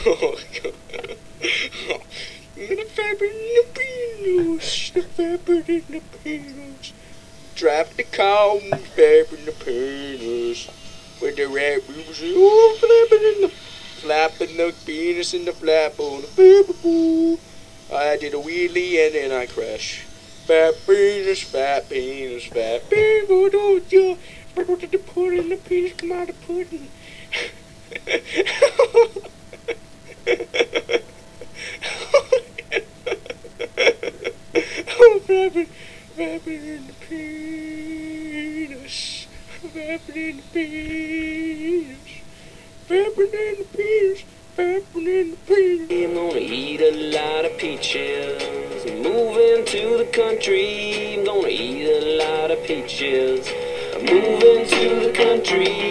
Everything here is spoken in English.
Oh, God. The fabric in the penis, the fabric in the penis. Drop the cow, fabric in the penis. With the red boots, oh, flapping the penis in the flap on the baby. I did a wheelie and then I crashed. Fat penis, fat penis, fat penis. Don't you? The pudding, the penis come out of the pudding. Oh, flapping, flapping in the penis, flapping in the penis, flapping in the penis, flapping in the penis. I'm gonna eat a lot of peaches. Moving to the country. I'm gonna eat a lot of peaches. Moving to the country.